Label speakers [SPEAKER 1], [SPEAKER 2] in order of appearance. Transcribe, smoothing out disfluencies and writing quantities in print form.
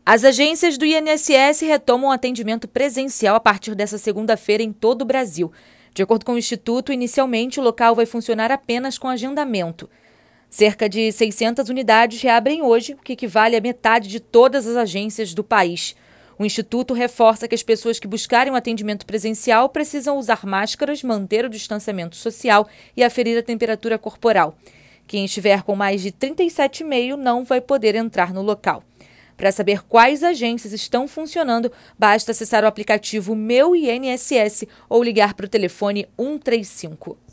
[SPEAKER 1] As agências do INSS retomam o atendimento presencial a partir desta segunda-feira em todo o Brasil. De acordo com o Instituto, inicialmente o local vai funcionar apenas com agendamento. Cerca de 600 unidades reabrem hoje, o que equivale a metade de todas as agências do país. O Instituto reforça que as pessoas que buscarem um atendimento presencial precisam usar máscaras, manter o distanciamento social e aferir a temperatura corporal. Quem estiver com mais de 37,5 não vai poder entrar no local. Para saber quais agências estão funcionando, basta acessar o aplicativo Meu INSS ou ligar para o telefone 135.